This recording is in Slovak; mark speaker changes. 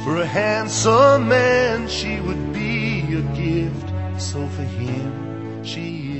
Speaker 1: For a handsome man she would be a gift, so for him she